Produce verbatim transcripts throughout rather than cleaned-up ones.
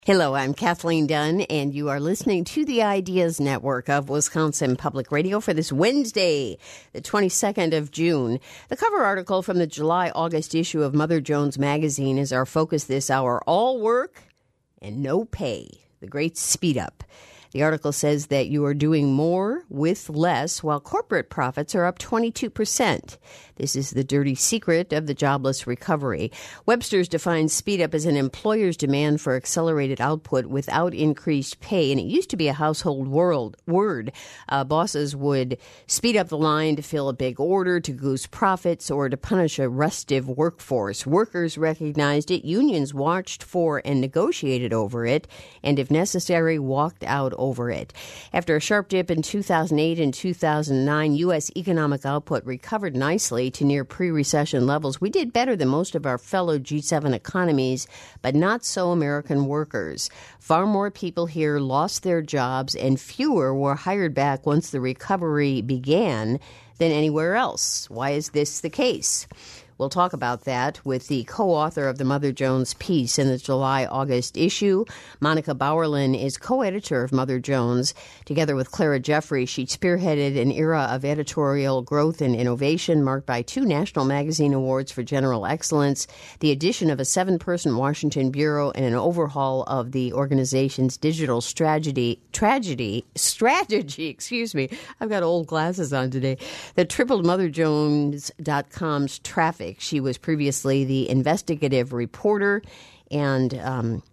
Hello, I'm Kathleen Dunn, and you are listening to the Ideas Network of Wisconsin Public Radio for this Wednesday, the twenty-second of June. The cover article from the July-August issue of Mother Jones Magazine is our focus this hour: all work and no pay, the great speed up. The article says that you are doing more with less while corporate profits are up twenty-two percent. This is the dirty secret of the jobless recovery. Webster's defines speed up as an employer's demand for accelerated output without increased pay. And it used to be a household world, word. Uh, bosses would speed up the line to fill a big order, to goose profits, or to punish a restive workforce. Workers recognized it. Unions watched for and negotiated over it, and if necessary, walked out over it. After a sharp dip in two thousand eight and two thousand nine, U S economic output recovered nicely to near pre-recession levels. We did better than most of our fellow G seven economies, but not so American workers. Far more people here lost their jobs, and fewer were hired back once the recovery began than anywhere else. Why is this the case? We'll talk about that with the co-author of the Mother Jones piece in the July-August issue. Monica Bauerlein is co-editor of Mother Jones. Together with Clara Jeffrey, she spearheaded an era of editorial growth and innovation marked by two National Magazine Awards for General Excellence, the addition of a seven-person Washington bureau, and an overhaul of the organization's digital strategy, tragedy, strategy, excuse me, I've got old glasses on today, that tripled mother jones dot com's traffic. She was previously the investigative reporter, and um,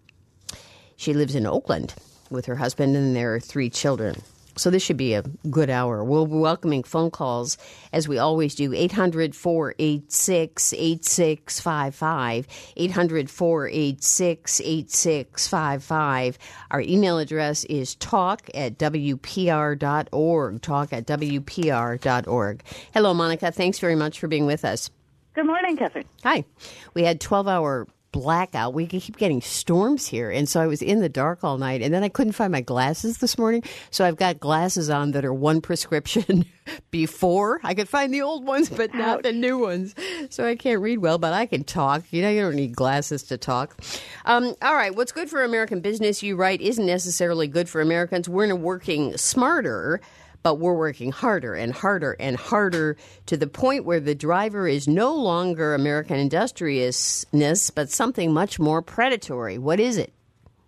she lives in Oakland with her husband and their three children. So this should be a good hour. We'll be welcoming phone calls, as we always do, eight hundred, four eight six, eight six five five, eight hundred, four eight six, eight six five five. Our email address is talk at w p r dot org, talk at w p r dot org. Hello, Monica. Thanks very much for being with us. Good morning, Catherine. Hi. We had twelve-hour blackout. We keep getting storms here, and so I was in the dark all night, and then I couldn't find my glasses this morning, so I've got glasses on that are one prescription before. I could find the old ones, but not the new ones, so I can't read well, but I can talk. You know, you don't need glasses to talk. Um, all right, what's good for American business, you write, isn't necessarily good for Americans. We're working smarter, but we're working harder and harder and harder to the point where the driver is no longer American industriousness, but something much more predatory. What is it?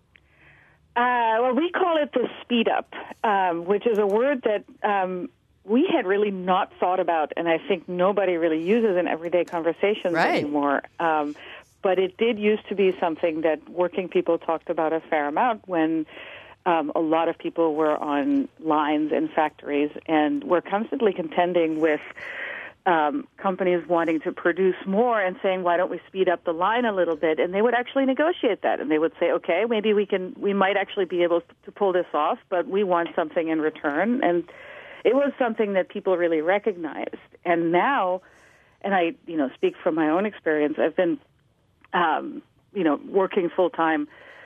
Uh, well, we call it the speed up, um, which is a word that um, we had really not thought about, and I think nobody really uses in everyday conversations right. anymore. Um, but it did used to be something that working people talked about a fair amount when Um, a lot of people were on lines in factories and were constantly contending with um, companies wanting to produce more and saying, why don't we speed up the line a little bit? And they would actually negotiate that. And they would say, okay, maybe we can, we might actually be able to pull this off, but we want something in return. And it was something that people really recognized. And now, and I, you know, speak from my own experience, I've been, um, you know, working full-time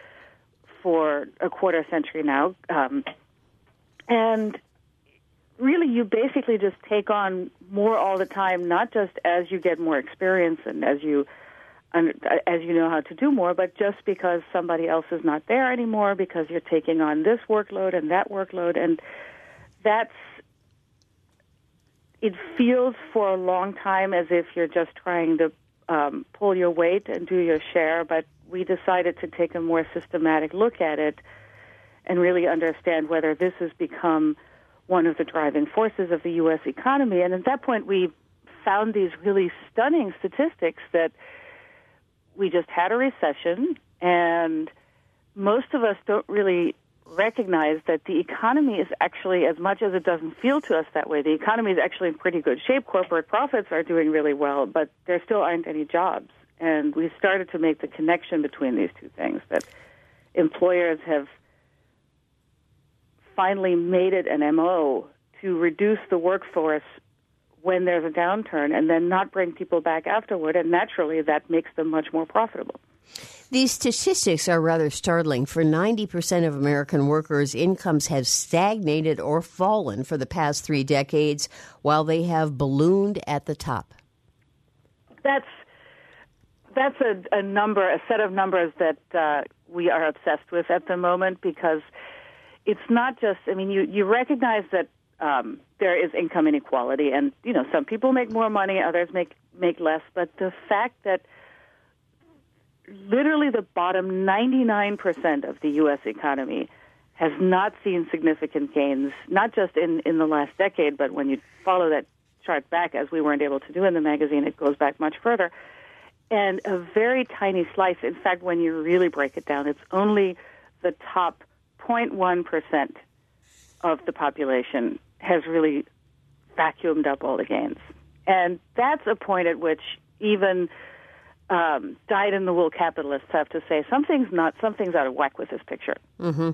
for a quarter century now, um, and really you basically just take on more all the time, not just as you get more experience and as you as you know how to do more, but just because somebody else is not there anymore, because you're taking on this workload and that workload, and that's, it feels for a long time as if you're just trying to um, pull your weight and do your share, but we decided to take a more systematic look at it and really understand whether this has become one of the driving forces of the U S economy. And at that point, we found these really stunning statistics that we just had a recession, and most of us don't really recognize that the economy is actually, as much as it doesn't feel to us that way, the economy is actually in pretty good shape. Corporate profits are doing really well, but there still aren't any jobs. And we started to make the connection between these two things, that employers have finally made it an M O to reduce the workforce when there's a downturn and then not bring people back afterward, and naturally that makes them much more profitable. These statistics are rather startling. For ninety percent of American workers, incomes have stagnated or fallen for the past three decades, while they have ballooned at the top. That's That's a, a number, a set of numbers that uh, we are obsessed with at the moment, because it's not just, I mean, you, you recognize that um, there is income inequality, and, you know, some people make more money, others make, make less, but the fact that literally the bottom ninety-nine percent of the U S economy has not seen significant gains, not just in, in the last decade, but when you follow that chart back, as we weren't able to do in the magazine, it goes back much further. And a very tiny slice, in fact, when you really break it down, it's only the top zero point one percent of the population has really vacuumed up all the gains. And that's a point at which even um, dyed-in-the-wool capitalists have to say something's not, something's out of whack with this picture. Mm-hmm.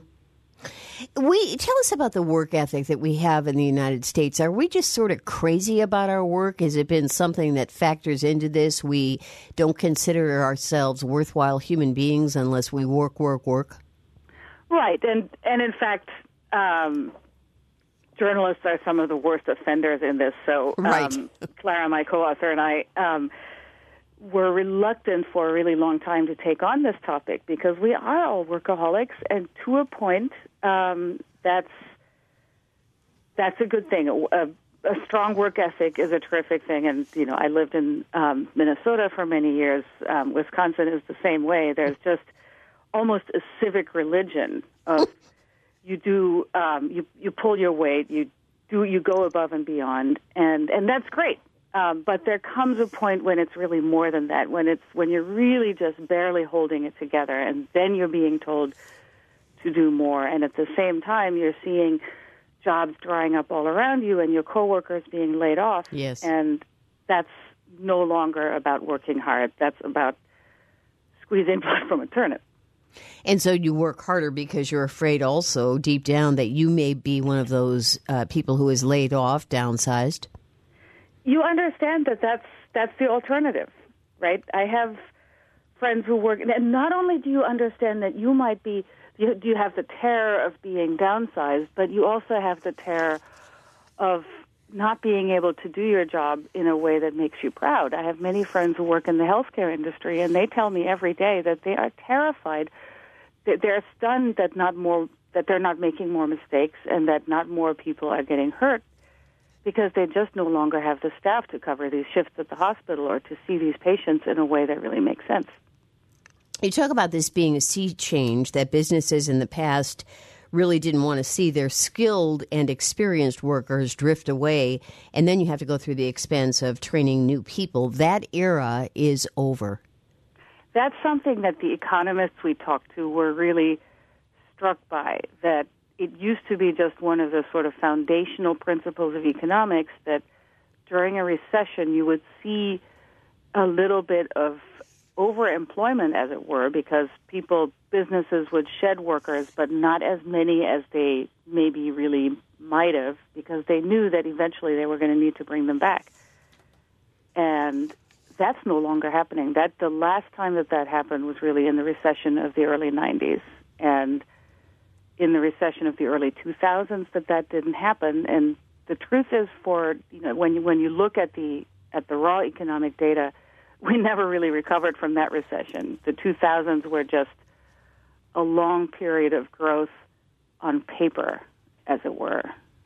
We tell us about the work ethic that we have in the United States. Are we just sort of crazy about our work? Has it been something that factors into this? We don't consider ourselves worthwhile human beings unless we work, work, work? Right, and and in fact, um, journalists are some of the worst offenders in this. So um, right. Clara, my co-author, and I um, were reluctant for a really long time to take on this topic because we are all workaholics, and to a point, um, that's that's a good thing. A, a strong work ethic is a terrific thing, and you know, I lived in um, Minnesota for many years. Um, Wisconsin is the same way. There's just almost a civic religion of you do um, you you pull your weight, you do you go above and beyond, and and that's great. Um, but there comes a point when it's really more than that, when it's when you're really just barely holding it together, and then you're being told to do more, and at the same time you're seeing jobs drying up all around you and your coworkers being laid off. Yes. And that's no longer about working hard. That's about squeezing blood from a turnip. And so you work harder because you're afraid also deep down that you may be one of those uh, people who is laid off, downsized. You understand that that's, that's the alternative, right? I have friends who work, and not only do you understand that you might be, you, you have the terror of being downsized, but you also have the terror of not being able to do your job in a way that makes you proud. I have many friends who work in the healthcare industry, and they tell me every day that they are terrified, that they're stunned that not more, that they're not making more mistakes, and that not more people are getting hurt, because they just no longer have the staff to cover these shifts at the hospital or to see these patients in a way that really makes sense. You talk about this being a sea change, that businesses in the past really didn't want to see their skilled and experienced workers drift away, and then you have to go through the expense of training new people. That era is over. That's something that the economists we talked to were really struck by, that it used to be just one of the sort of foundational principles of economics that during a recession you would see a little bit of overemployment, as it were, because people, businesses would shed workers, but not as many as they maybe really might have, because they knew that eventually they were going to need to bring them back. And that's no longer happening. That the last time that that happened was really in the recession of the early nineties, and in the recession of the early two thousands that that didn't happen. And the truth is, for you know, when you when you look at the at the raw economic data, we never really recovered from that recession. The two thousands were just a long period of growth on paper, as it were.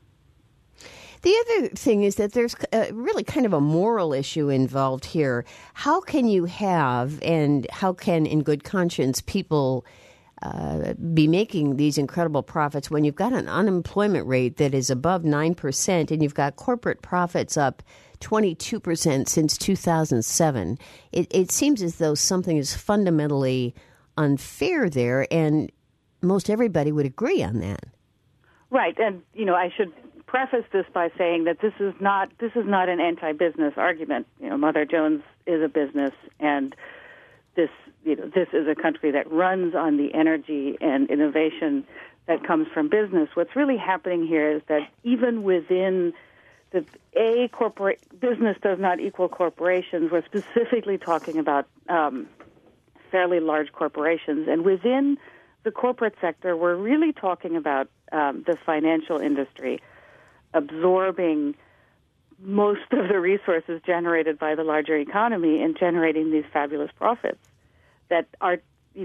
The other thing is that there's uh, really kind of a moral issue involved here. How can you have, and how can, in good conscience, people uh, be making these incredible profits when you've got an unemployment rate that is above nine percent and you've got corporate profits up twenty-two percent since two thousand seven? It, it seems as though something is fundamentally unfair there, and most everybody would agree on that. Right, and, you know, I should preface this by saying that this is not this is not an anti-business argument. You know, Mother Jones is a business, and this you know this is a country that runs on the energy and innovation that comes from business. What's really happening here is that even within the a corporate business does not equal corporations. We're specifically talking about um, fairly large corporations, and within the corporate sector, we're really talking about um, the financial industry absorbing most of the resources generated by the larger economy and generating these fabulous profits that are, you know,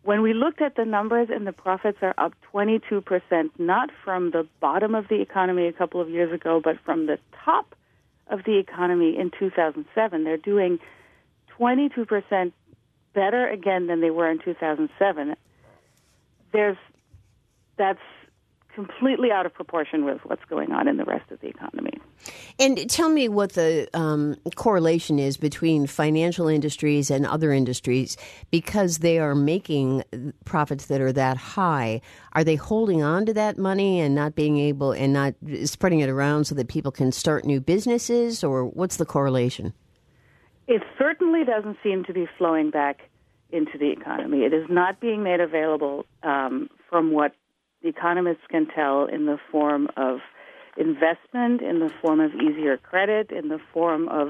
when we looked at the numbers, and the profits are up twenty-two percent, not from the bottom of the economy a couple of years ago, but from the top of the economy in two thousand seven. They're doing twenty-two percent better again than they were in two thousand seven. There's, that's completely out of proportion with what's going on in the rest of the economy. And tell me what the um, correlation is between financial industries and other industries, because they are making profits that are that high. Are they holding on to that money and not being able and not spreading it around so that people can start new businesses, or what's the correlation? It certainly doesn't seem to be flowing back into the economy. It is not being made available um, from what the economists can tell in the form of investment, in the form of easier credit, in the form of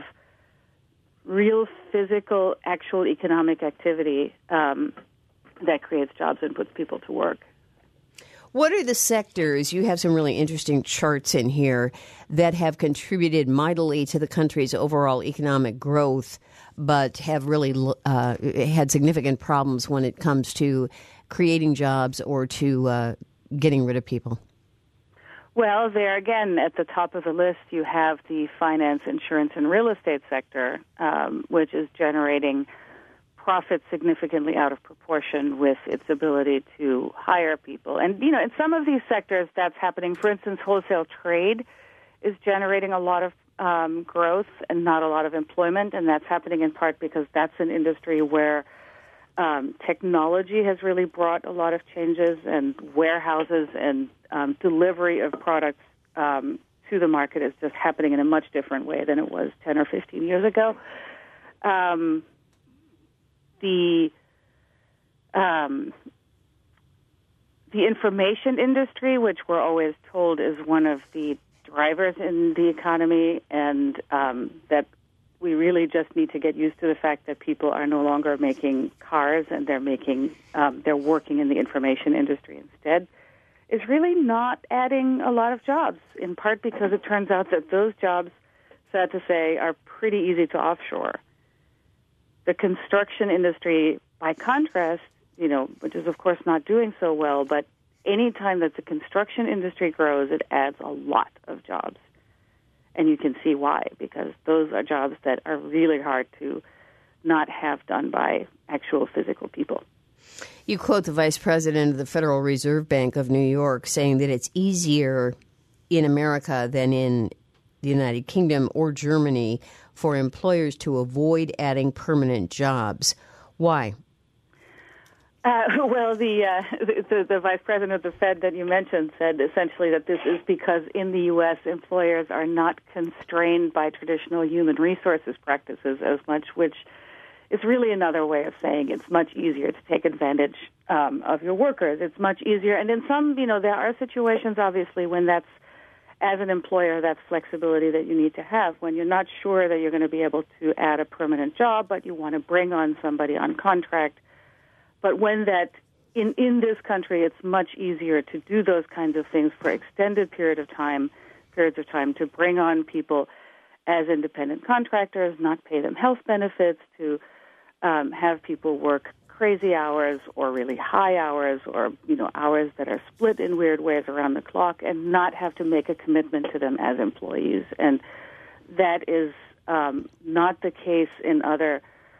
real physical, actual economic activity um, that creates jobs and puts people to work. What are the sectors, you have some really interesting charts in here, that have contributed mightily to the country's overall economic growth, but have really uh, had significant problems when it comes to creating jobs or to uh, getting rid of people? Well, there again, at the top of the list, you have the finance, insurance, and real estate sector, um, which is generating profits significantly out of proportion with its ability to hire people. And, you know, in some of these sectors, that's happening. For instance, wholesale trade is generating a lot of um, growth and not a lot of employment, and that's happening in part because that's an industry where um, technology has really brought a lot of changes, and warehouses and um, delivery of products um, to the market is just happening in a much different way than it was ten or fifteen years ago. Um, the um, the information industry, which we're always told is one of the drivers in the economy, and um, that we really just need to get used to the fact that people are no longer making cars and they're making um, they're working in the information industry instead, is really not adding a lot of jobs, in part because it turns out that those jobs, sad to say, are pretty easy to offshore. The construction industry, by contrast, you know, which is of course not doing so well, but any time that the construction industry grows, it adds a lot of jobs. And you can see why, because those are jobs that are really hard to not have done by actual physical people. You quote the vice president of the Federal Reserve Bank of New York saying that it's easier in America than in the United Kingdom or Germany for employers to avoid adding permanent jobs. Why? Uh, well, the, uh, the the vice president of the Fed that you mentioned said essentially that this is because in the U S employers are not constrained by traditional human resources practices as much, which is really another way of saying it's much easier to take advantage um, of your workers. It's much easier, and in some, you know, there are situations obviously when that's, as an employer, that's flexibility that you need to have when you're not sure that you're going to be able to add a permanent job, but you want to bring on somebody on contract. But when that, in, in this country, it's much easier to do those kinds of things for extended period of time, periods of time, to bring on people as independent contractors, not pay them health benefits, to um, have people work crazy hours or really high hours, or, you know, hours that are split in weird ways around the clock, and not have to make a commitment to them as employees. And that is um, not the case in other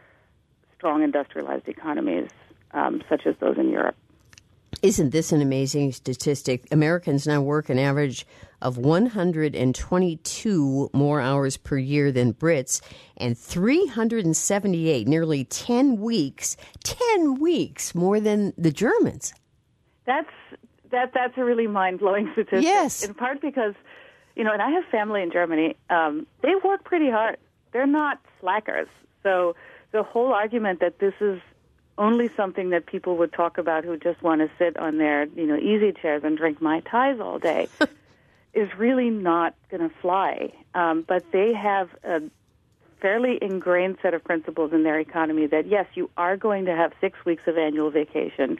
strong industrialized economies, Um, such as those in Europe. Isn't this an amazing statistic? Americans now work an average of one hundred twenty-two more hours per year than Brits, and three hundred seventy-eight, nearly ten weeks, ten weeks more than the Germans. That's that. That's a really mind-blowing statistic. Yes. In part because, you know, and I have family in Germany. Um, they work pretty hard. They're not slackers. So the whole argument that this is only something that people would talk about who just want to sit on their, you know, easy chairs and drink Mai Tais all day is really not going to fly. Um, but they have a fairly ingrained set of principles in their economy that, yes, you are going to have six weeks of annual vacation,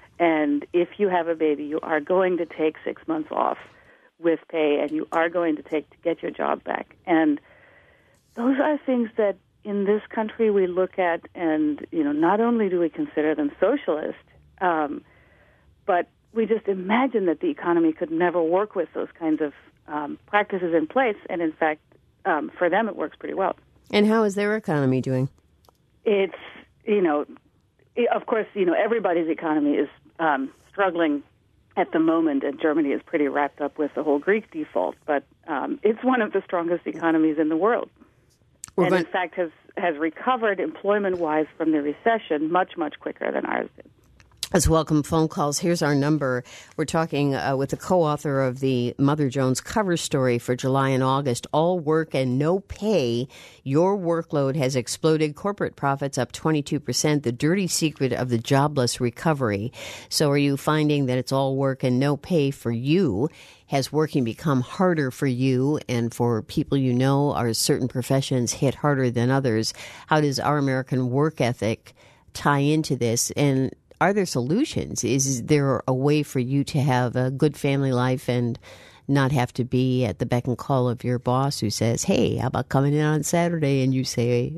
and if you have a baby, you are going to take six months off with pay, and you are going to take to get your job back. And those are things that in this country we look at, and, you know, not only do we consider them socialist, Um, but we just imagine that the economy could never work with those kinds of um, practices in place. And in fact, um, for them, it works pretty well. And how is their economy doing? It's, you know, it, of course, you know, everybody's economy is um, struggling at the moment, and Germany is pretty wrapped up with the whole Greek default. But um, it's one of the strongest economies in the world. We're and, going- in fact, has, has recovered employment-wise from the recession much, much quicker than ours did. Let's welcome phone calls. Here's our number. We're talking uh, with the co-author of the Mother Jones cover story for July and August. All work and no pay. Your workload has exploded. Corporate profits up twenty-two percent. The dirty secret of the jobless recovery. So are you finding that it's all work and no pay for you? Has working become harder for you and for people you know? Are certain professions hit harder than others? How does our American work ethic tie into this? And are there solutions? Is there a way for you to have a good family life and not have to be at the beck and call of your boss who says, hey, how about coming in on Saturday? And you say,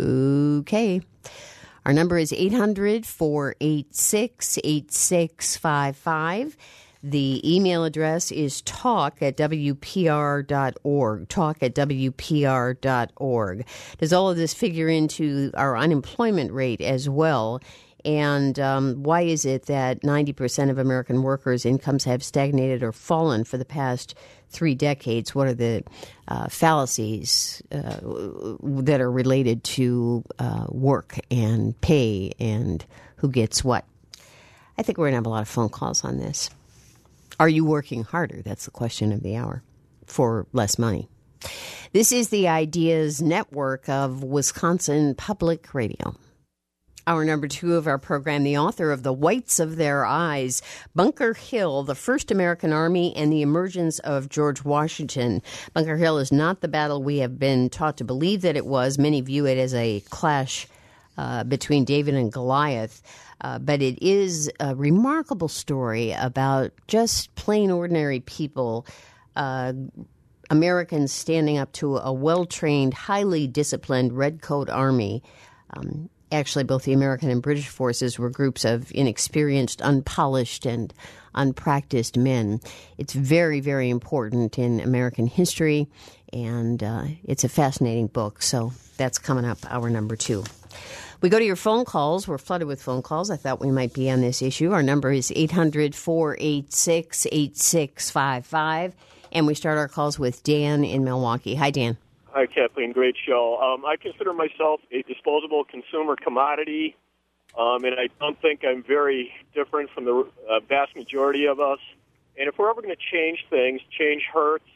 okay. Our number is eight hundred, four eight six, eight six five five. The email address is talk at W P R dot org, talk at W P R dot org. Does all of this figure into our unemployment rate as well? And um, why is it that ninety percent of American workers' incomes have stagnated or fallen for the past three decades? What are the uh, fallacies uh, that are related to uh, work and pay and who gets what? I think we're going to have a lot of phone calls on this. Are you working harder? That's the question of the hour for less money. This is the Ideas Network of Wisconsin Public Radio. Our number two of our program, the author of The Whites of Their Eyes, Bunker Hill, the First American Army and the Emergence of George Washington. Bunker Hill is not the battle we have been taught to believe that it was. Many view it as a clash uh, between David and Goliath. Uh, but it is a remarkable story about just plain ordinary people, uh, Americans standing up to a well-trained, highly disciplined redcoat army. Um, Actually, both the American and British forces were groups of inexperienced, unpolished, and unpracticed men. It's very, very important in American history, and uh, it's a fascinating book. So that's coming up, our number two. We go to your phone calls. We're flooded with phone calls. I thought we might be on this issue. Our number is eight hundred, four eight six, eight six five five, and we start our calls with Dan in Milwaukee. Hi, Dan. Hi, Kathleen. Great show. Um, I consider myself a disposable consumer commodity, um, and I don't think I'm very different from the uh, vast majority of us. And if we're ever going to change things, change hurts.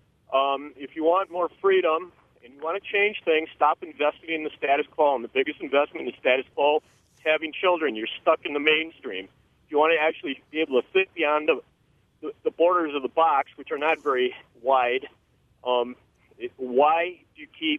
Um, if you want more freedom and you want to change things, stop investing in the status quo. And the biggest investment in the status quo is having children. You're stuck in the mainstream. If you want to actually be able to think beyond the, the, the borders of the box, which are not very wide, um, It, why do you keep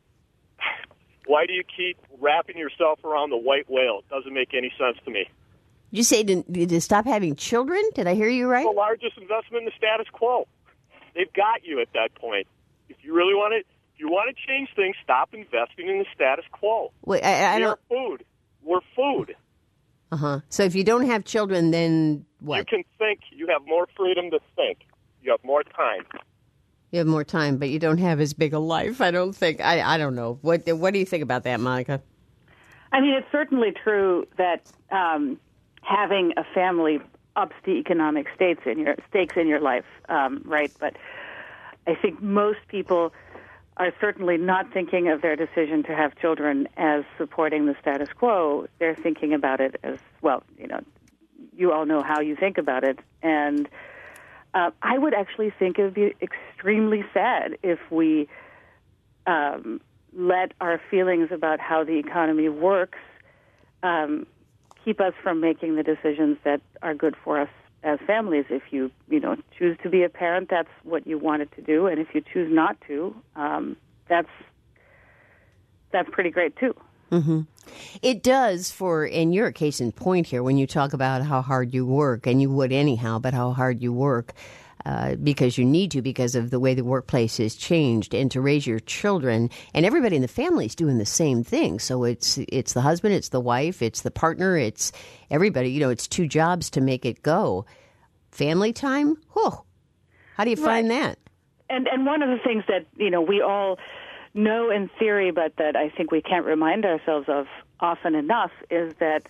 why do you keep wrapping yourself around the white whale? It doesn't make any sense to me. Did you say to, to stop having children? Did I hear you right? It's the largest investment in the status quo. They've got you at that point. If you really want to, if you want to change things, stop investing in the status quo. Wait, I, I We're don't... food. We're food. Uh huh. So if you don't have children, then what? You can think. You have more freedom to think. You have more time. You have more time, but you don't have as big a life, I don't think. I, I don't know. What What do you think about that, Monica? I mean, it's certainly true that um, having a family ups the economic stakes in your stakes in your life, um, right? But I think most people are certainly not thinking of their decision to have children as supporting the status quo. They're thinking about it as, well, you know, you all know how you think about it, and Uh, I would actually think it would be extremely sad if we um, let our feelings about how the economy works um, keep us from making the decisions that are good for us as families. If you, you know, choose to be a parent, that's what you wanted to do, and if you choose not to, um, that's that's pretty great too. Mm-hmm. It does for, and you're a case in point here when you talk about how hard you work, and you would anyhow, but how hard you work. uh, because you need to, because of the way the workplace has changed, and to raise your children. And everybody in the family is doing the same thing. So it's it's the husband, it's the wife, it's the partner, it's everybody. You know, it's two jobs to make it go. Family time? Whew. How do you find right. that? And and one of the things that, you know, we all know in theory, but that I think we can't remind ourselves of often enough, is that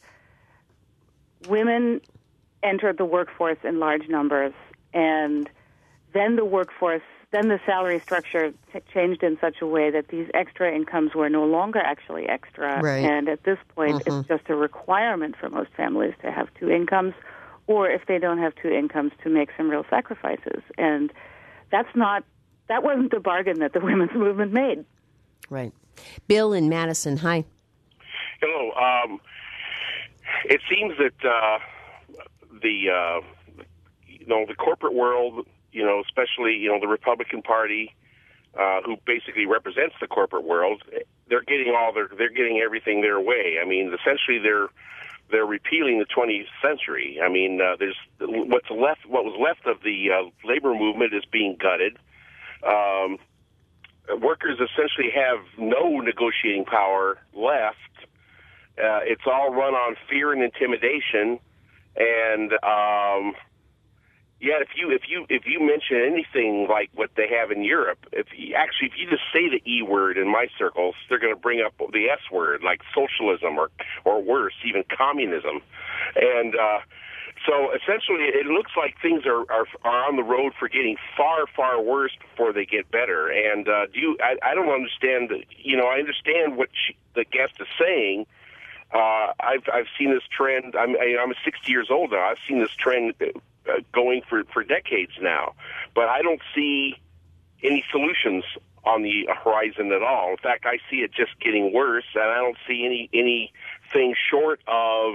women entered the workforce in large numbers, and then the workforce, then the salary structure t- changed in such a way that these extra incomes were no longer actually extra. Right. And at this point, Mm-hmm. it's just a requirement for most families to have two incomes, or if they don't have two incomes, to make some real sacrifices. And that's not, that wasn't the bargain that the women's movement made. Right. Bill in Madison, hi. Hello. Um, it seems that uh, the uh, you know the corporate world, you know, especially you know the Republican Party, uh, who basically represents the corporate world, they're getting all their they're getting everything their way. I mean, essentially they're they're repealing the twentieth century. I mean, uh, there's what's left. What was left of the uh, labor movement is being gutted. Um, workers essentially have no negotiating power left. Uh, it's all run on fear and intimidation, and um, yeah, if you if you if you mention anything like what they have in Europe, if you, actually if you just say the E word in my circles, they're going to bring up the S word, like socialism or or worse, even communism, and uh, so essentially it looks like things are, are are on the road for getting far far worse before they get better. And uh, do you? I, I don't understand. The, you know, I understand what she, the guest is saying. Uh, I've I've seen this trend. I'm I'm sixty years old now. I've seen this trend uh, going for, for decades now, but I don't see any solutions on the horizon at all. In fact, I see it just getting worse, and I don't see any anything short of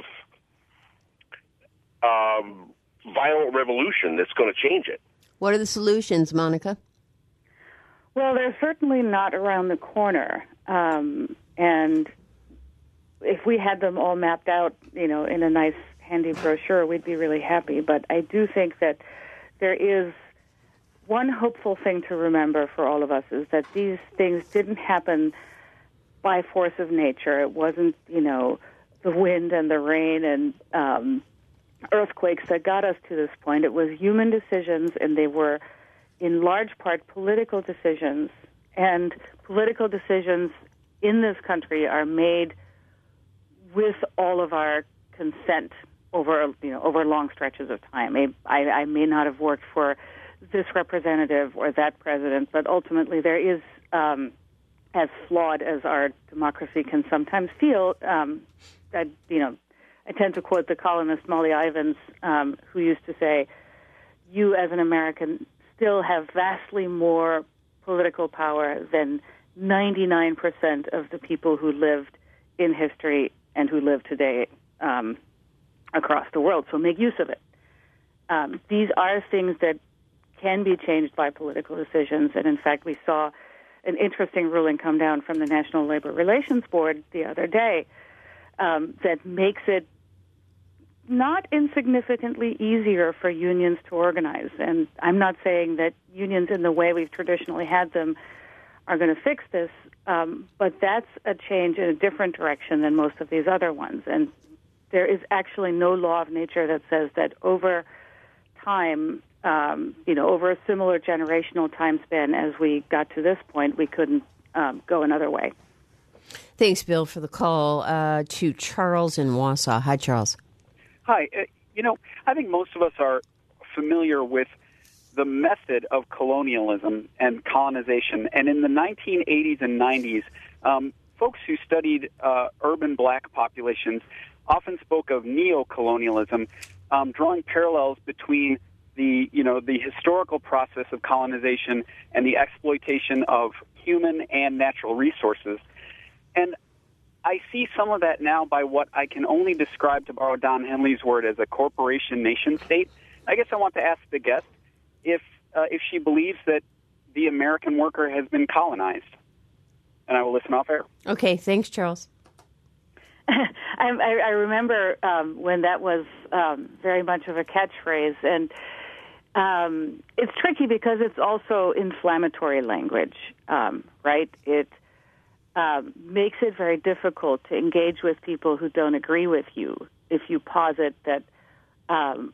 um, violent revolution that's going to change it. What are the solutions, Monica? Well, they're certainly not around the corner, um, and if we had them all mapped out, you know, in a nice, handy brochure, we'd be really happy. But I do think that there is one hopeful thing to remember for all of us, is that these things didn't happen by force of nature. It wasn't, you know, the wind and the rain and um, earthquakes that got us to this point. It was human decisions, and they were, in large part, political decisions. And political decisions in this country are made with all of our consent over, you know, over long stretches of time. I, I may not have worked for this representative or that president, but ultimately there is, um, as flawed as our democracy can sometimes feel, um, that, you know, I tend to quote the columnist Molly Ivins, um, who used to say, you as an American still have vastly more political power than ninety-nine percent of the people who lived in history and who live today um, across the world. So make use of it. Um, these are things that can be changed by political decisions. And in fact, we saw an interesting ruling come down from the National Labor Relations Board the other day um, that makes it not insignificantly easier for unions to organize. And I'm not saying that unions in the way we've traditionally had them are going to fix this, um, but that's a change in a different direction than most of these other ones. And there is actually no law of nature that says that over time, um, you know, over a similar generational time span as we got to this point, we couldn't um, go another way. Thanks, Bill, for the call. Uh, to Charles in Wausau. Hi, Charles. Hi. Uh, you know, I think most of us are familiar with the method of colonialism and colonization. And in the nineteen eighties and nineties, um, folks who studied uh, urban black populations often spoke of neo-colonialism, um, drawing parallels between the, you know, the historical process of colonization and the exploitation of human and natural resources. And I see some of that now by what I can only describe, to borrow Don Henley's word, as a corporation nation state. I guess I want to ask the guest if uh, if she believes that the American worker has been colonized. And I will listen off air. Okay, thanks, Charles. I, I remember um, when that was um, very much of a catchphrase, and um, it's tricky because it's also inflammatory language, um, right? It um, makes it very difficult to engage with people who don't agree with you if you posit that um,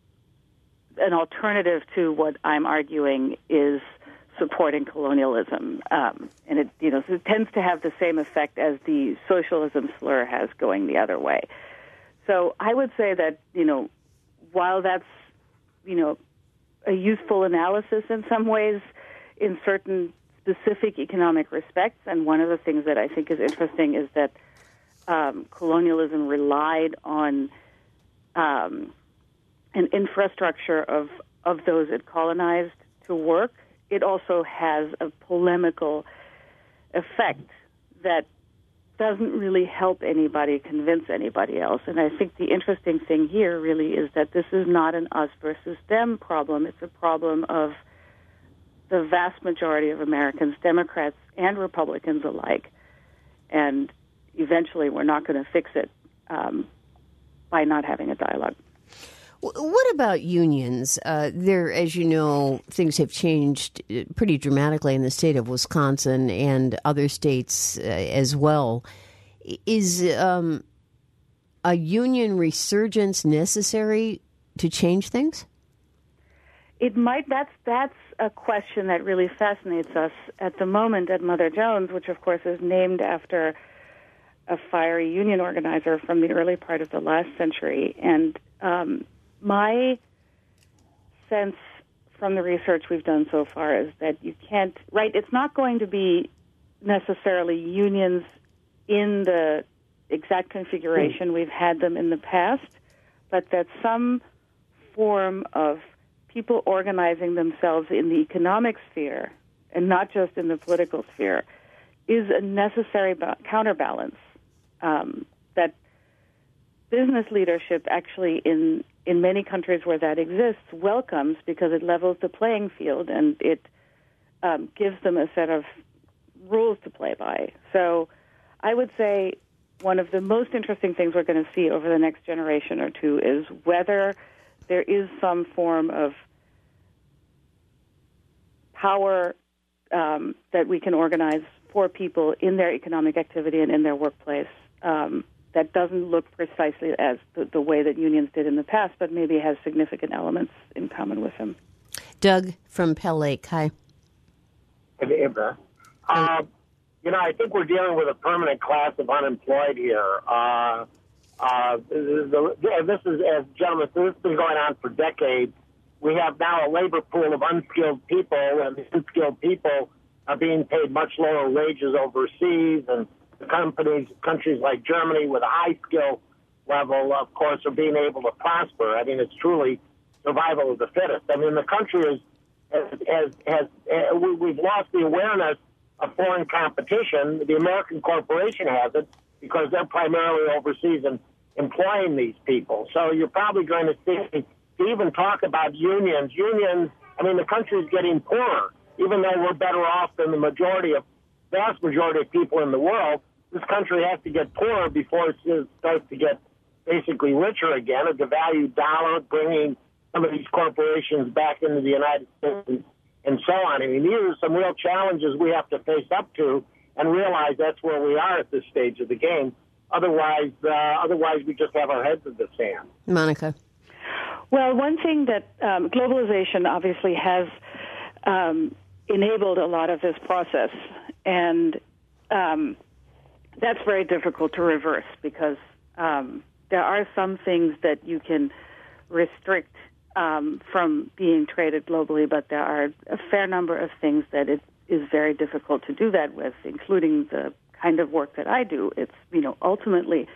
an alternative to what I'm arguing is supporting colonialism, um, and it you know so it tends to have the same effect as the socialism slur has going the other way. So I would say that you know while that's you know a useful analysis in some ways, in certain specific economic respects, and one of the things that I think is interesting is that um, colonialism relied on um, an infrastructure of of those it colonized to work. It also has a polemical effect that doesn't really help anybody convince anybody else. And I think the interesting thing here really is that this is not an us versus them problem. It's a problem of the vast majority of Americans, Democrats and Republicans alike. And eventually we're not going to fix it um, by not having a dialogue. What about unions? Uh, there, as you know, things have changed pretty dramatically in the state of Wisconsin and other states uh, as well. Is um, a union resurgence necessary to change things? It might. That's that's a question that really fascinates us at the moment at Mother Jones, which of course is named after a fiery union organizer from the early part of the last century, and um, my sense from the research we've done so far is that you can't, right, it's not going to be necessarily unions in the exact configuration we've had them in the past, but that some form of people organizing themselves in the economic sphere and not just in the political sphere is a necessary ba- counterbalance um, that business leadership actually in in many countries where that exists welcomes, because it levels the playing field and it um, gives them a set of rules to play by. So I would say one of the most interesting things we're going to see over the next generation or two is whether there is some form of power um, that we can organize for people in their economic activity and in their workplace um, that doesn't look precisely as the, the way that unions did in the past, but maybe has significant elements in common with them. Doug from Pell Lake, hi. Hey, uh, you know, I think we're dealing with a permanent class of unemployed here. Uh, uh, the, the, this is, as gentlemen, this has been going on for decades. We have now a labor pool of unskilled people, and the unskilled people are being paid much lower wages overseas, and the companies, countries like Germany with a high skill level, of course, are being able to prosper. I mean, it's truly survival of the fittest. I mean, the country is, has, has, has uh, we, we've lost the awareness of foreign competition. The American corporation has it because they're primarily overseas and employing these people. So you're probably going to see, to even talk about unions, unions, I mean, the country is getting poorer, even though we're better off than the majority of vast majority of people in the world. This country has to get poorer before it starts to get basically richer again. A devalued dollar, bringing some of these corporations back into the United States, and so on. I mean, these are some real challenges we have to face up to and realize that's where we are at this stage of the game. Otherwise, uh, otherwise we just have our heads in the sand. Monica. Well, one thing that um, globalization obviously has um, enabled a lot of this process, and um, that's very difficult to reverse because um, there are some things that you can restrict um, from being traded globally, but there are a fair number of things that it is very difficult to do that with, including the kind of work that I do. It's, you know, ultimately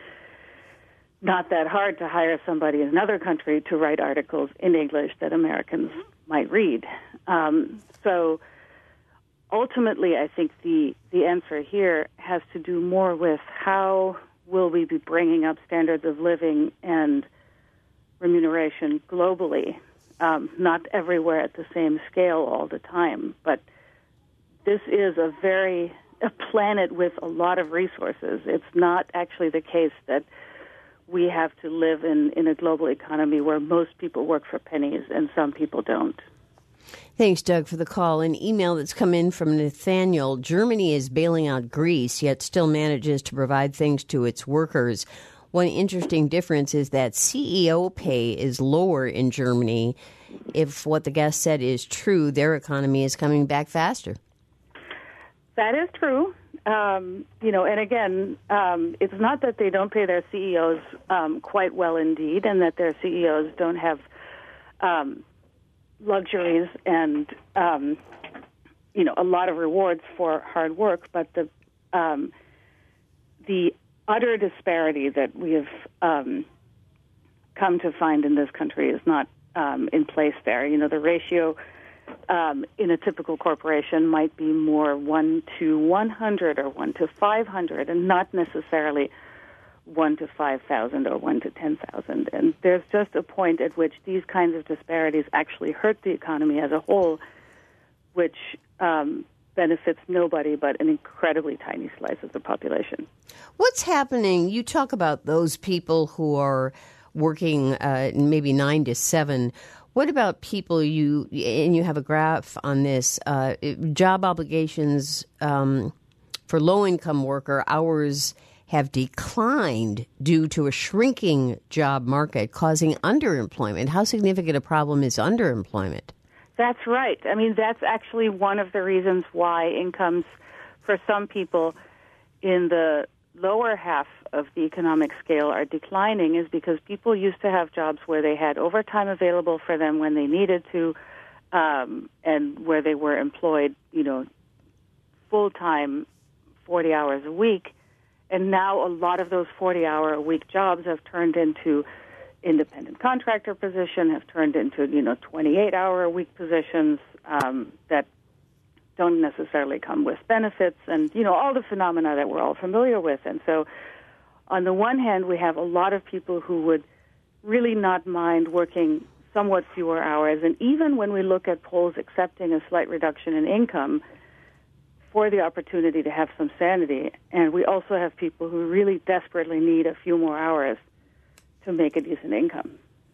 not that hard to hire somebody in another country to write articles in English that Americans might read. Um, so ultimately, I think the, the answer here has to do more with how will we be bringing up standards of living and remuneration globally, um, not everywhere at the same scale all the time. But this is a very a planet with a lot of resources. It's not actually the case that we have to live in, in a global economy where most people work for pennies and some people don't. Thanks, Doug, for the call. An email that's come in from Nathaniel. Germany is bailing out Greece, yet still manages to provide things to its workers. One interesting difference is that C E O pay is lower in Germany. If what the guest said is true, their economy is coming back faster. That is true. Um, you know, and again, um, it's not that they don't pay their C E Os um, quite well indeed, and that their C E Os don't have um, luxuries and, um, you know, a lot of rewards for hard work, but the um, the utter disparity that we have um, come to find in this country is not um, in place there. You know, the ratio Um, in a typical corporation might be more one to one hundred or one to five hundred, and not necessarily one to five thousand or one to ten thousand. And there's just a point at which these kinds of disparities actually hurt the economy as a whole, which um, benefits nobody but an incredibly tiny slice of the population. What's happening? You talk about those people who are working uh, maybe nine to seven. What about people you, and you have a graph on this, uh, job obligations um, for low-income worker hours have declined due to a shrinking job market causing underemployment. How significant a problem is underemployment? That's right. I mean, that's actually one of the reasons why incomes for some people in the lower half of the economic scale are declining, is because people used to have jobs where they had overtime available for them when they needed to, um, and where they were employed, you know, full-time, forty hours a week. And now a lot of those forty-hour-a-week jobs have turned into independent contractor position, have turned into, you know, twenty-eight-hour-a-week positions um, that don't necessarily come with benefits, and, you know, all the phenomena that we're all familiar with. And so on the one hand, we have a lot of people who would really not mind working somewhat fewer hours, and even when we look at polls accepting a slight reduction in income for the opportunity to have some sanity, and we also have people who really desperately need a few more hours to make a decent income.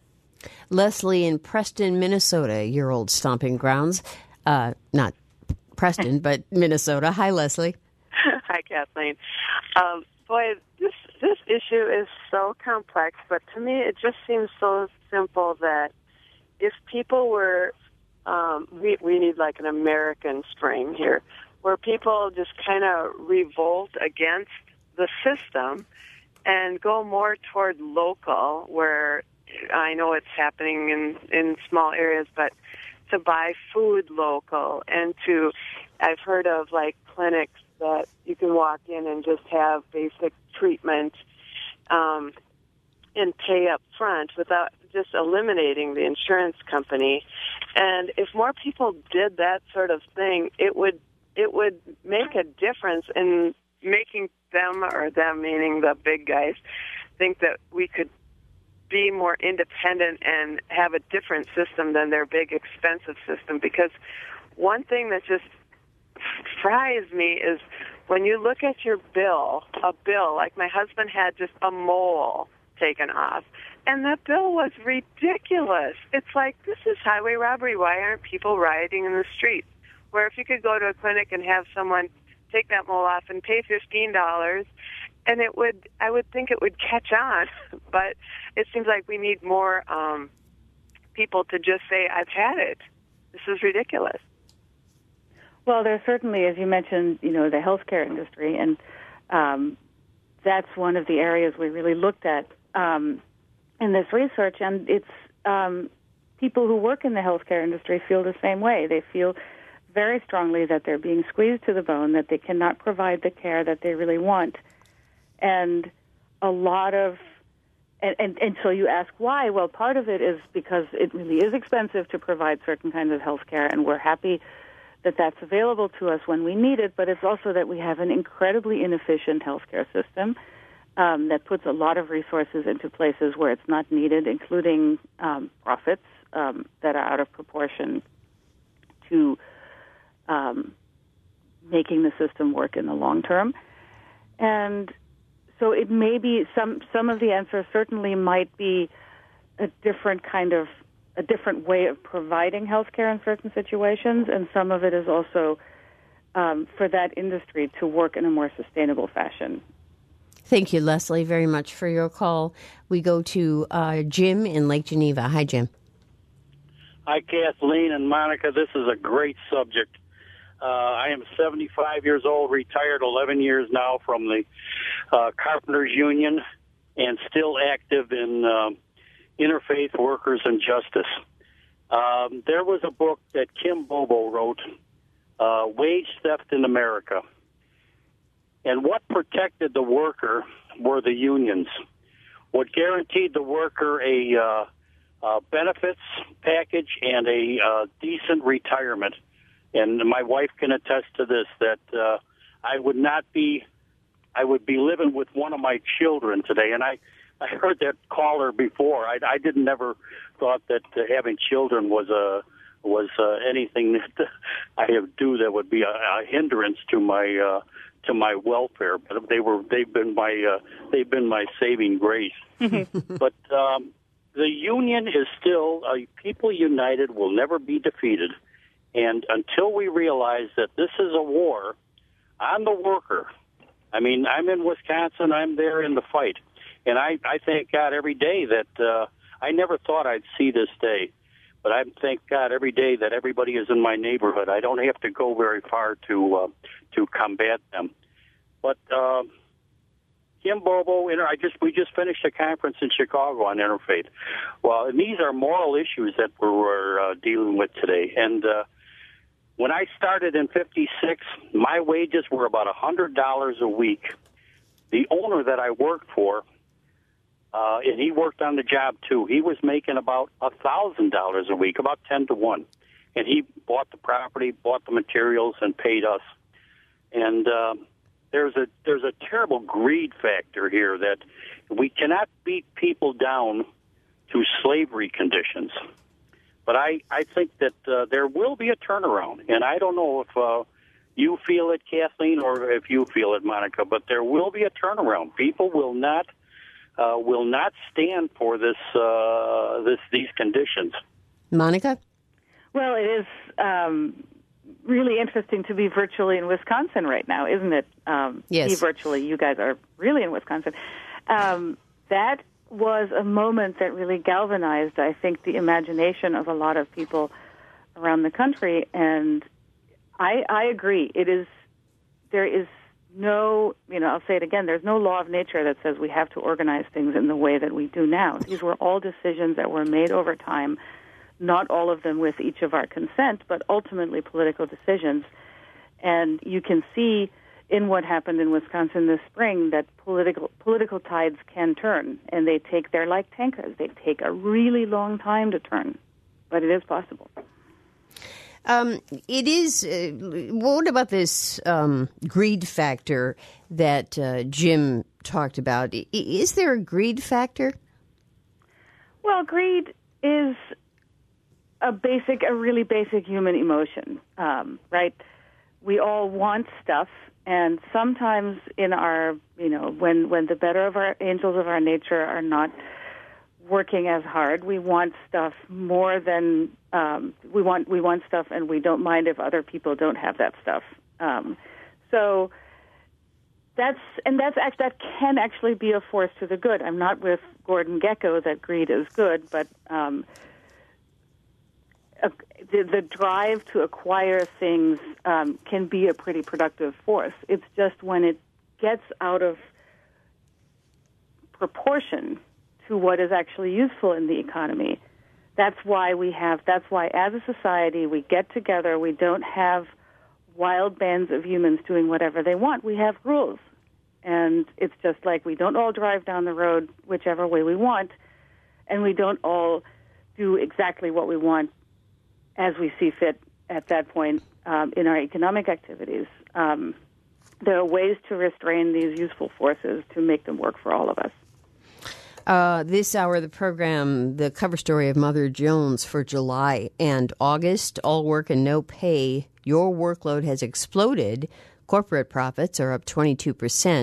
Leslie in Preston, Minnesota, your old stomping grounds. Uh, not Preston, but Minnesota. Hi, Leslie. Hi, Kathleen. Um, boy, this this issue is so complex, but to me it just seems so simple that if people were, um, we, we need like an American spring here, where people just kind of revolt against the system and go more toward local, where I know it's happening in, in small areas, but to buy food local, and to, I've heard of like clinics that you can walk in and just have basic treatment um, and pay up front without just eliminating the insurance company. And if more people did that sort of thing, it would it would make a difference in making them, or them meaning the big guys, think that we could be more independent and have a different system than their big expensive system. Because one thing that just fries me is when you look at your bill, a bill, like my husband had just a mole taken off, and that bill was ridiculous. It's like, this is highway robbery. Why aren't people rioting in the streets? Where if you could go to a clinic and have someone take that mole off and pay fifteen dollars, and it would, I would think it would catch on. But it seems like we need more um, people to just say, I've had it. This is ridiculous. Well, there's certainly, as you mentioned, you know, the healthcare industry, and um, that's one of the areas we really looked at um, in this research. And it's um, people who work in the healthcare industry feel the same way. They feel very strongly that they're being squeezed to the bone, that they cannot provide the care that they really want. And a lot of, and, and, and so you ask why? Well, part of it is because it really is expensive to provide certain kinds of health care, and we're happy that that's available to us when we need it, but it's also that we have an incredibly inefficient healthcare system um, that puts a lot of resources into places where it's not needed, including um, profits um, that are out of proportion to um, making the system work in the long term. And so it may be some some of the answer certainly might be a different kind of a different way of providing health care in certain situations, and some of it is also um, for that industry to work in a more sustainable fashion. Thank you, Leslie, very much for your call. We go to uh, Jim in Lake Geneva. Hi, Jim. Hi, Kathleen and Monica. This is a great subject. Uh, I am seventy-five years old, retired eleven years now from the uh, Carpenters Union, and still active in uh, Interfaith Workers and Justice. Um, there was a book that Kim Bobo wrote, uh, Wage Theft in America. And what protected the worker were the unions. What guaranteed the worker a uh, uh, benefits package and a uh, decent retirement. And my wife can attest to this, that uh, I would not be, I would be living with one of my children today. And I, I heard that caller before. I, I didn't never thought that uh, having children was a was uh, anything that I do that would be a, a hindrance to my uh, to my welfare. But they were they've been my uh, they've been my saving grace. But um, the union is still uh, people united will never be defeated. And until we realize that this is a war on the worker, I mean, I'm in Wisconsin, I'm there in the fight. And I, I thank God every day that uh, I never thought I'd see this day. But I thank God every day that everybody is in my neighborhood. I don't have to go very far to uh, to combat them. But uh, Kim Bobo, I just we just finished a conference in Chicago on interfaith. Well, and these are moral issues that we're uh, dealing with today. And uh, when I started in fifty-six, my wages were about one hundred dollars a week. The owner that I worked for, uh, and he worked on the job too, he was making about one thousand dollars a week, about ten to one. And he bought the property, bought the materials, and paid us. And uh, there's a there's a terrible greed factor here that we cannot beat people down to slavery conditions. But I, I think that uh, there will be a turnaround, and I don't know if uh, you feel it, Kathleen, or if you feel it, Monica, but there will be a turnaround. People will not uh, will not stand for this uh, this these conditions. Monica? Well, it is um, really interesting to be virtually in Wisconsin right now, isn't it? Um, yes. Be virtually. You guys are really in Wisconsin. Um, that was a moment that really galvanized, I think, the imagination of a lot of people around the country. And I, I agree. It is, there is no, you know, I'll say it again, there's no law of nature that says we have to organize things in the way that we do now. These were all decisions that were made over time, not all of them with each of our consent, but ultimately political decisions. And you can see in what happened in Wisconsin this spring that political political tides can turn, and they take, they're like tankers. They take a really long time to turn, but it is possible. Um, it is, uh, what about this um, greed factor that uh, Jim talked about? I, is there a greed factor? Well, greed is a basic, a really basic human emotion, um, right? We all want stuff. And sometimes in our, you know, when, when the better of our angels of our nature are not working as hard, we want stuff more than, um, we want we want stuff, and we don't mind if other people don't have that stuff. Um, so that's, and that's act, that can actually be a force to the good. I'm not with Gordon Gekko that greed is good, but um, a, the, the drive to acquire things um, can be a pretty productive force. It's just when it gets out of proportion to what is actually useful in the economy. That's why we have, that's why as a society we get together, we don't have wild bands of humans doing whatever they want. We have rules. And it's just like we don't all drive down the road whichever way we want, and we don't all do exactly what we want as we see fit at that point um, in our economic activities. Um, there are ways to restrain these useful forces to make them work for all of us. Uh, this hour of the program, the cover story of Mother Jones for July and August, all work and no pay. Your workload has exploded. Corporate profits are up twenty-two percent.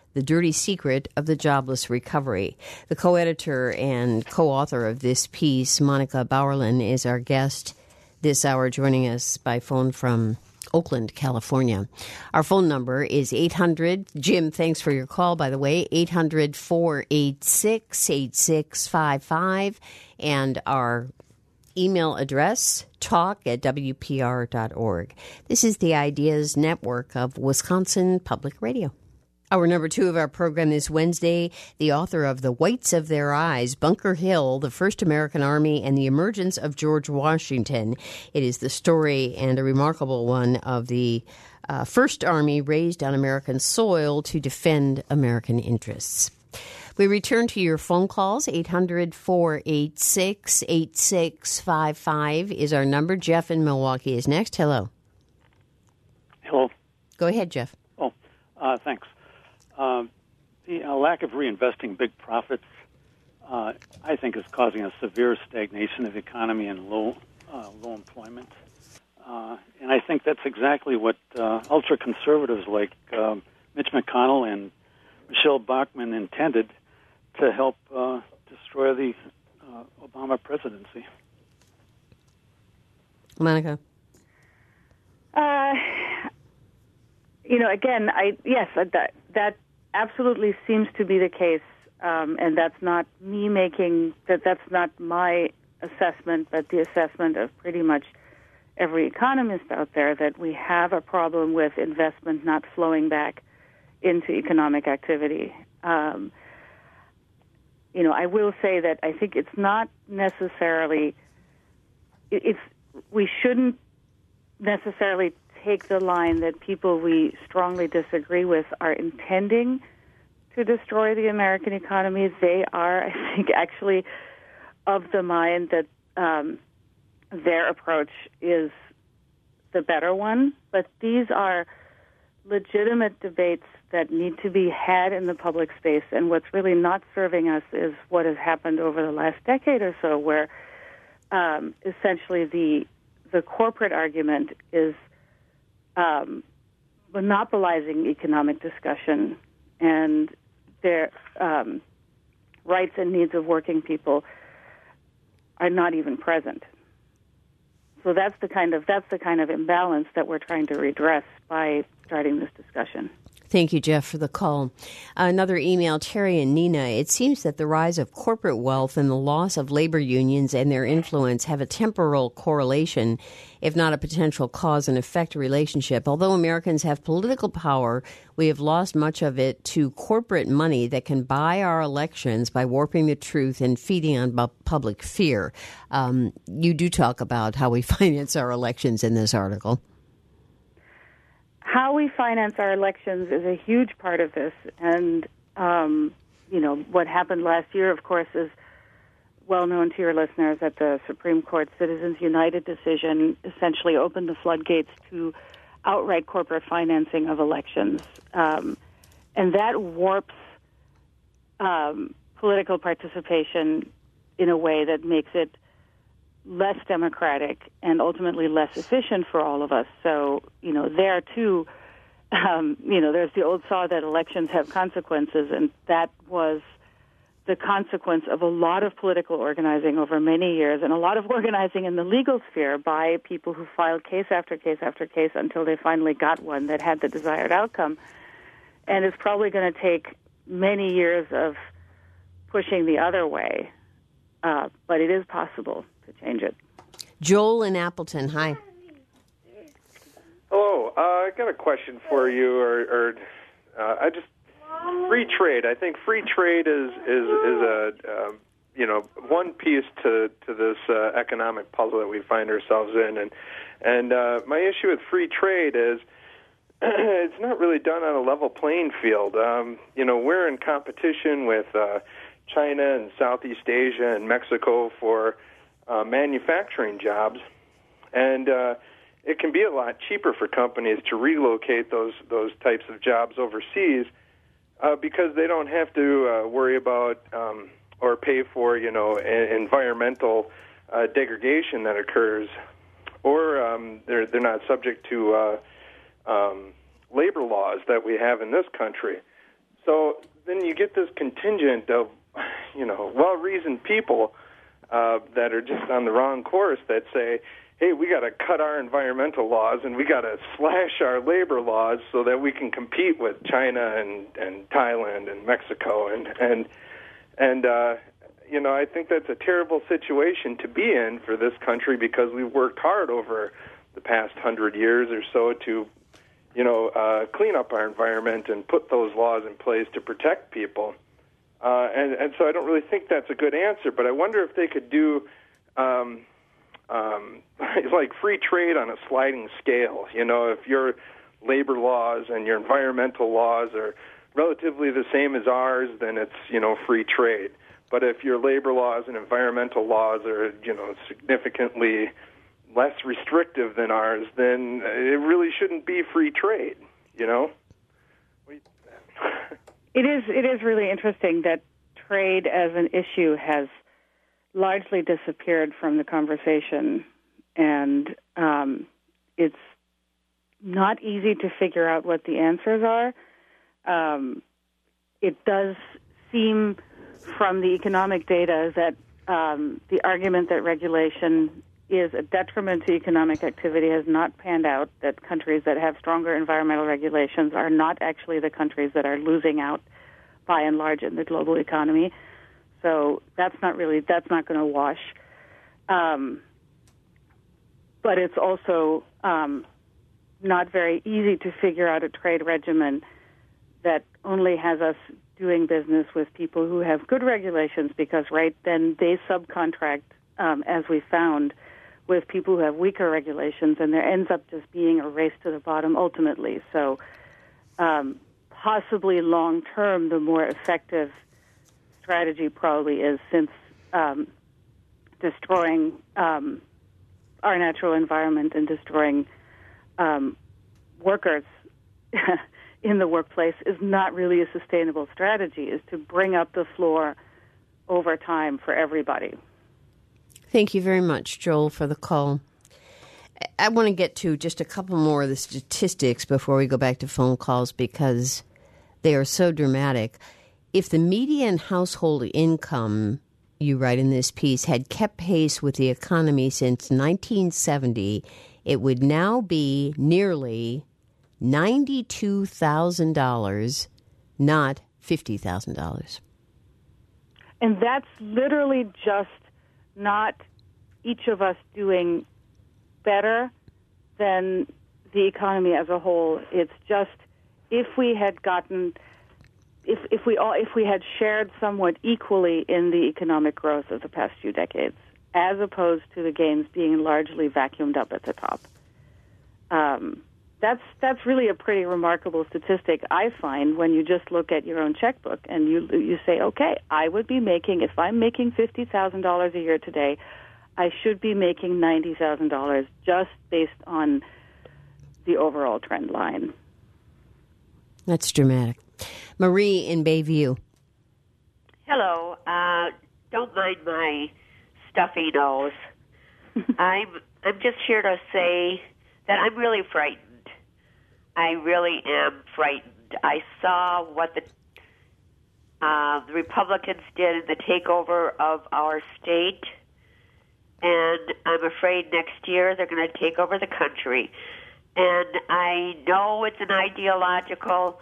The Dirty Secret of the Jobless Recovery. The co-editor and co-author of this piece, Monica Bauerlein, is our guest this hour, joining us by phone from Oakland, California. Our phone number is eight hundred, Jim, thanks for your call, by the way, eight hundred, four eight six, eight six five five, and our email address, talk at w p r dot org. This is the Ideas Network of Wisconsin Public Radio. Our number two of our program this Wednesday, the author of The Whites of Their Eyes, Bunker Hill, the First American Army, and the Emergence of George Washington. It is the story, and a remarkable one, of the uh, First Army raised on American soil to defend American interests. We return to your phone calls. eight hundred, four eight six, eight six five five is our number. Jeff in Milwaukee is next. Hello. Hello. Go ahead, Jeff. Oh, uh, thanks. Um, the uh, lack of reinvesting big profits, uh, I think, is causing a severe stagnation of the economy and low uh, low employment. Uh, and I think that's exactly what uh, ultra-conservatives like um, Mitch McConnell and Michelle Bachmann intended to help uh, destroy the uh, Obama presidency. Monica? Uh, you know, again, I yes, that that absolutely seems to be the case, um, and that's not me making that. That's not my assessment, but the assessment of pretty much every economist out there, that we have a problem with investment not flowing back into economic activity. Um, you know, I will say that I think it's not necessarily. It, it's we shouldn't necessarily take the line that people we strongly disagree with are intending to destroy the American economy. They are, I think, actually of the mind that um, their approach is the better one. But these are legitimate debates that need to be had in the public space. And what's really not serving us is what has happened over the last decade or so, where um, essentially the the corporate argument is um, monopolizing economic discussion, and their um, rights and needs of working people are not even present. So that's the kind of that's the kind of imbalance that we're trying to redress by starting this discussion. Thank you, Jeff, for the call. Another email, Terry and Nina. It seems that the rise of corporate wealth and the loss of labor unions and their influence have a temporal correlation, if not a potential cause and effect relationship. Although Americans have political power, we have lost much of it to corporate money that can buy our elections by warping the truth and feeding on bu- public fear. Um, you do talk about how we finance our elections in this article. How we finance our elections is a huge part of this. And, um, you know, what happened last year, of course, is well known to your listeners, that the Supreme Court Citizens United decision essentially opened the floodgates to outright corporate financing of elections. Um, and that warps um, political participation in a way that makes it less democratic and ultimately less efficient for all of us. So, you know, there too, um, you know, there's the old saw that elections have consequences, and that was the consequence of a lot of political organizing over many years, and a lot of organizing in the legal sphere by people who filed case after case after case until they finally got one that had the desired outcome. And it's probably going to take many years of pushing the other way, uh, but it is possible to change it. Joel in Appleton, hi. Hello, uh, I got a question for you, or, or uh, I just free trade. I think free trade is is is a uh, you know one piece to to this uh, economic puzzle that we find ourselves in, and and uh, my issue with free trade is it's not really done on a level playing field. Um, you know, we're in competition with uh, China and Southeast Asia and Mexico for Uh, manufacturing jobs, and uh, it can be a lot cheaper for companies to relocate those those types of jobs overseas uh, because they don't have to uh, worry about um, or pay for you know a- environmental uh, degradation that occurs, or um, they're they're not subject to uh, um, labor laws that we have in this country. so then you get this contingent of, you know, well-reasoned people uh, that are just on the wrong course that say, hey, we got to cut our environmental laws and we got to slash our labor laws so that we can compete with China and, and Thailand and Mexico. And, and, and uh, you know, I think that's a terrible situation to be in for this country because we've worked hard over the past hundred years or so to, you know, uh, clean up our environment and put those laws in place to protect people. Uh, and, and so I don't really think that's a good answer, but I wonder if they could do um, um, like free trade on a sliding scale. You know, if your labor laws and your environmental laws are relatively the same as ours, then it's, you know, free trade. But if your labor laws and environmental laws are, you know, significantly less restrictive than ours, then it really shouldn't be free trade, you know? It is, it is really interesting that trade as an issue has largely disappeared from the conversation, and um, it's not easy to figure out what the answers are. Um, it does seem from the economic data that um, the argument that regulation is a detriment to economic activity has not panned out, that countries that have stronger environmental regulations are not actually the countries that are losing out by and large in the global economy. So that's not really, that's not going to wash. Um, but it's also um, not very easy to figure out a trade regimen that only has us doing business with people who have good regulations, because right then they subcontract, um, as we found, with people who have weaker regulations, and there ends up just being a race to the bottom ultimately. So um, possibly long-term, the more effective strategy probably is, since um, destroying um, our natural environment and destroying um, workers in the workplace is not really a sustainable strategy, is to bring up the floor over time for everybody. Thank you very much, Joel, for the call. I want to get to just a couple more of the statistics before we go back to phone calls, because they are so dramatic. If the median household income, you write in this piece, had kept pace with the economy since nineteen seventy, it would now be nearly ninety-two thousand dollars, not fifty thousand dollars. And that's literally just not each of us doing better than the economy as a whole. It's just if we had gotten, if if we all if we had shared somewhat equally in the economic growth of the past few decades, as opposed to the gains being largely vacuumed up at the top. Um, that's that's really a pretty remarkable statistic, I find, when you just look at your own checkbook and you you say, okay, I would be making, if I'm making fifty thousand dollars a year today, I should be making ninety thousand dollars just based on the overall trend line. That's dramatic. Marie in Bayview. Hello. Uh, don't mind my stuffy nose. I'm I'm just here to say that I'm really frightened. I really am frightened. I saw what the uh, the Republicans did in the takeover of our state, and I'm afraid next year they're going to take over the country. And I know it's an ideological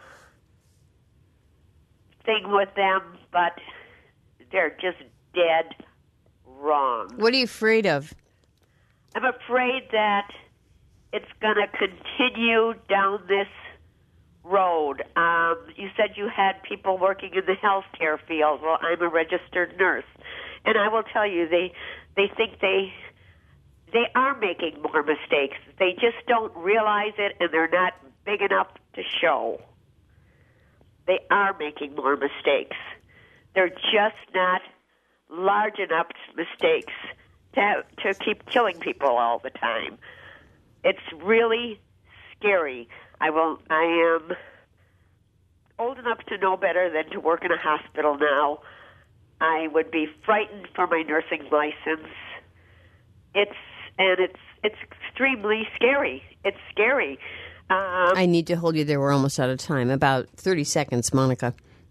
thing with them, but they're just dead wrong. What are you afraid of? I'm afraid that it's going to continue down this road. Um, you said you had people working in the healthcare field. Well, I'm a registered nurse, and I will tell you, they they think they they are making more mistakes. They just don't realize it, and they're not big enough to show. They are making more mistakes. They're just not large enough mistakes to to keep killing people all the time. It's really scary. I will. I am old enough to know better than to work in a hospital now. I would be frightened for my nursing license. It's and it's it's extremely scary. It's scary. Um, I need to hold you there. We're almost out of time. About thirty seconds, Monica.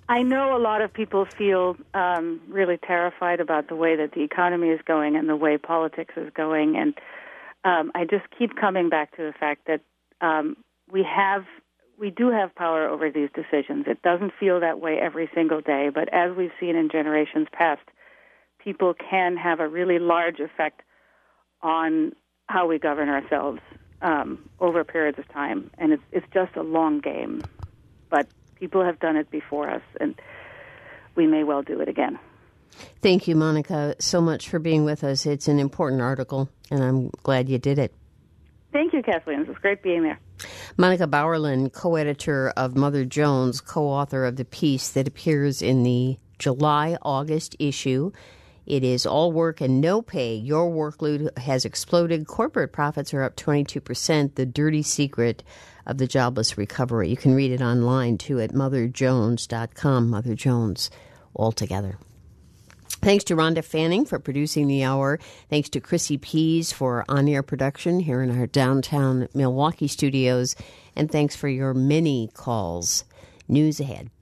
I know a lot of people feel um, really terrified about the way that the economy is going and the way politics is going, and um, I just keep coming back to the fact that um, we have, we do have power over these decisions. It doesn't feel that way every single day, but as we've seen in generations past, people can have a really large effect on how we govern ourselves um, over periods of time, and it's it's just a long game, but people have done it before us, and we may well do it again. Thank you, Monica, so much for being with us. It's an important article, and I'm glad you did it. Thank you, Kathleen. It was great being there. Monica Bauerlein, co-editor of Mother Jones, co-author of the piece that appears in the July-August issue. It is all work and no pay. Your workload has exploded. Corporate profits are up twenty-two percent. The dirty secret of the jobless recovery. You can read it online, too, at mother jones dot com. Mother Jones, all together. Thanks to Rhonda Fanning for producing the hour. Thanks to Chrissy Pease for on-air production here in our downtown Milwaukee studios. And thanks for your many calls. News ahead.